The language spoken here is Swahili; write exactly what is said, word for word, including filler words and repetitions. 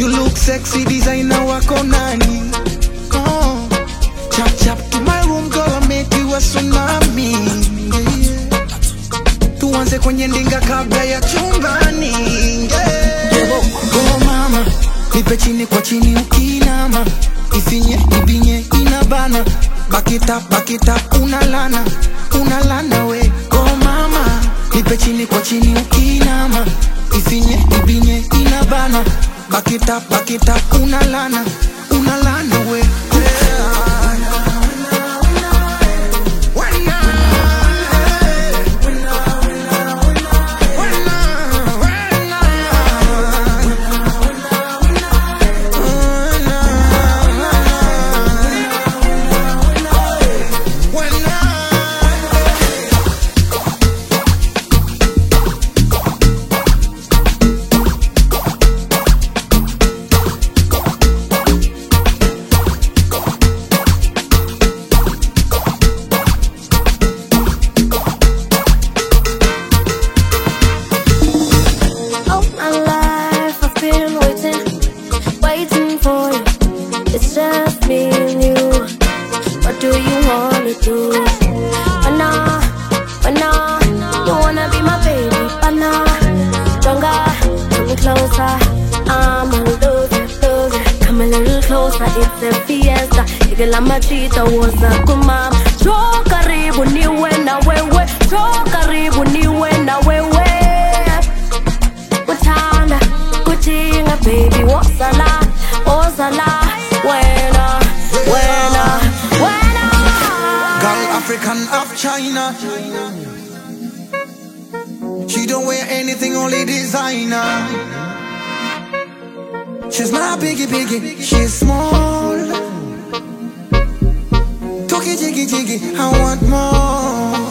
You look sexy, designer wako nani? Oh. Chap chap to my room, girl, I'll make you a tsunami. Yeah. Tuanze kwenye ndinga kabla ya chumbani. Yeah. Go mama, nipe chini kwa chini ukinama. Ifinye, ibinye, inabana. Back it up, back it up, unalana, unalana we. Go mama, nipe chini kwa chini ukinama. Ifinye, ibinye, inabana. Back it up, back it up, unalana, unalana we. Yeah. It's just me and you. What do you wanna do? Banana, banana, you wanna be my baby? Banana, stronger, come closer. I'm a love you, love you. Come a little closer, it's a fiesta. Nigga la machita was a kumam. So karibu niwe na wewe, so karibu niwe na wewe. Utanda, kutinga baby, what's a la, what's a la? Wena, wena, wena. Girl, African of China. She don't wear anything, only designer. She's not biggie biggie, she's small. Talkie jiggy jiggy, I want more.